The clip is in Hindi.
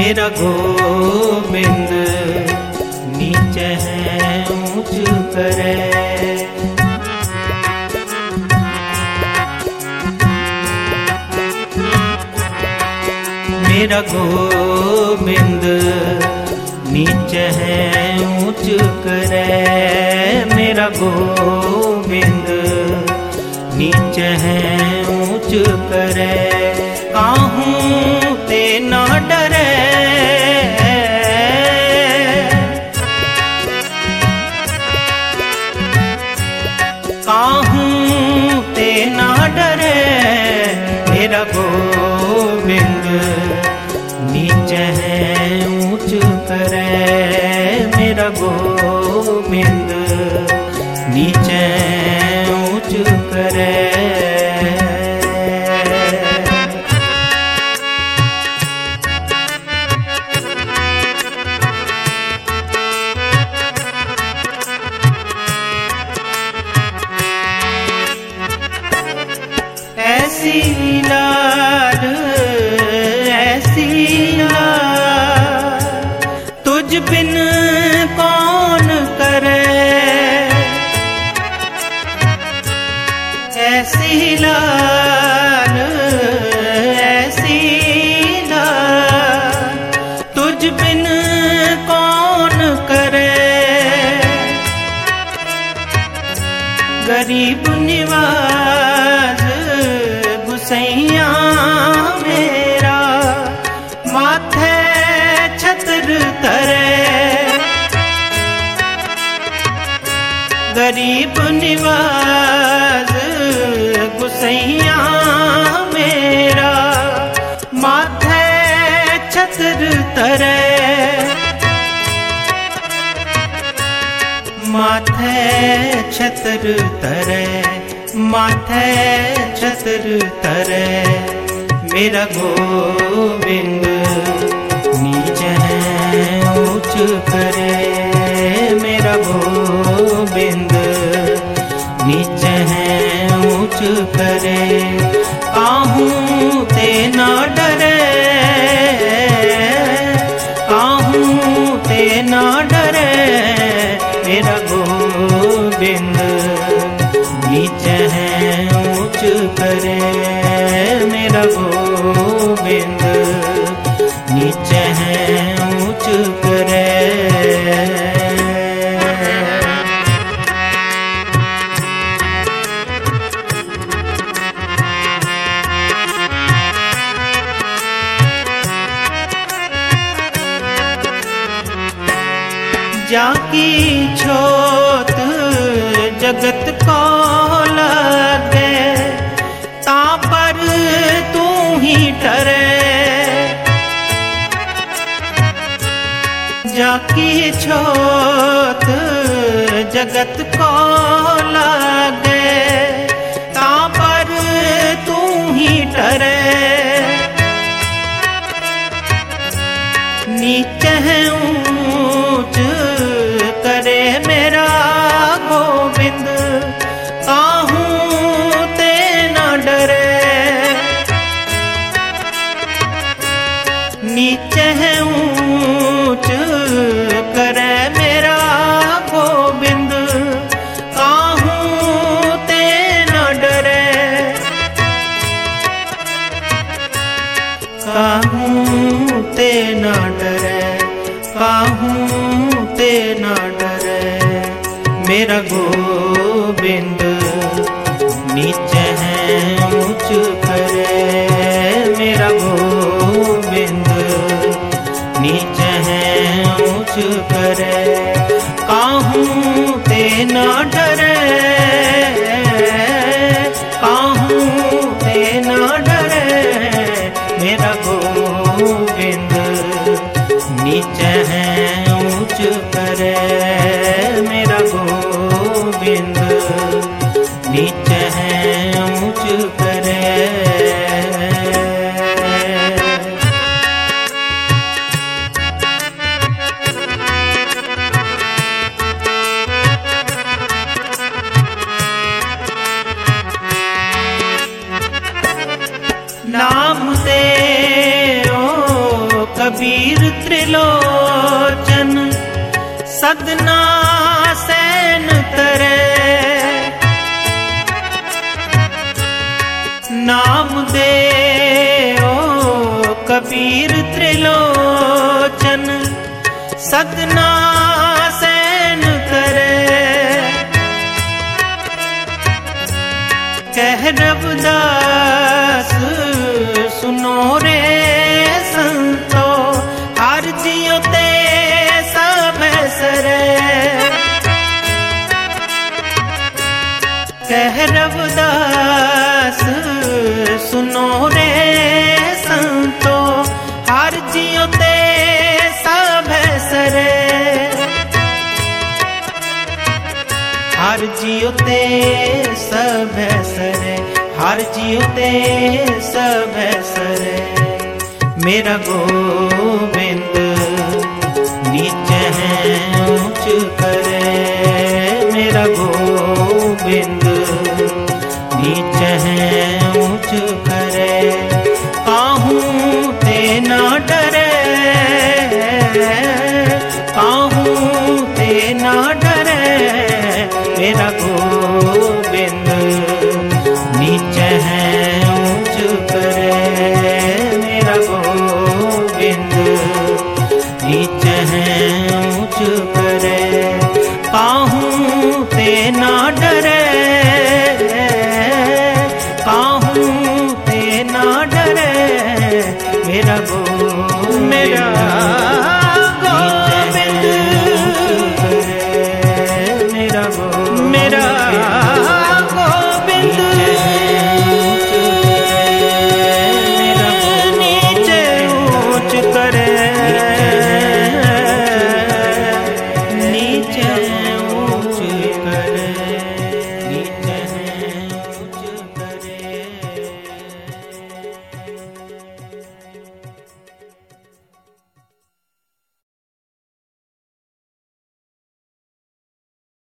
मेरा गोविंद नीचे है ऊंच करे। मेरा गोविंद नीचे है ऊंच करे। मेरा गोविंद नीचे है ऊंच करे। काहूं ते ना डरे, काहूं ते ना डरे। मेरा गोविंद नीचे है ऊंच करे। मेरा गोविंद नीचे ऊंच करे। ऐसी लाड ऐसी लाड तुझ बिन कौन करे। ऐसी लाड ऐसी लाड तुझ बिन कौन करे। गरीब निवाज गुसैया मेरा माथे छत्र तरे। गरीब निवाज गुसैया मेरा माथे छत्र तरे। माथे छत्र तरे। माथे छत्र तरे। मेरा गोविंद नीचे है ऊंच करे। मेरा गोविंद नीचे है ऊंच करे। काहूं ते ना डरे, काहूं ते ना डरे। मेरा गोविंद नीचे है ऊंच करे। मेरा गोविंद नीचे है ऊंच करे। जाकी छोत जगत को लगे, ता पर तू ही डरे। जाकी छोत जगत को लगे, ता पर तू ही डरे। नीचे है ऊंच करे मेरा गोविंद, काहूं ते न डरे। नीचे है ऊंच करे मेरा गोविंद, काहूं ते न डरे। काहूं ते न डरे, काहूं ते न डरे। मेरा गोविंद नीचे है ऊंच करे। मेरा गोविंद नीचे है ऊंच करे, काहूं ते न डरे। काहूं ते न डरे। मेरा गोविंद नीचे है ऊंच करे। मेरा गोविंद नीचे है कबीर त्रिलोचन सदना सैन तरे। नाम दे ओ कबीर त्रिलोचन सदना सैन तरे। कह रविदास सुनो रे संतो, हर जियो ते सब सरे। कह रविदास सुनो रे संतो, हर जियो ते सब सरे। हर जियो ते सब सरे, हर जियो ते सब सरे। मेरा गोविंद नीचे है ऊंच करे, मेरा गोविंद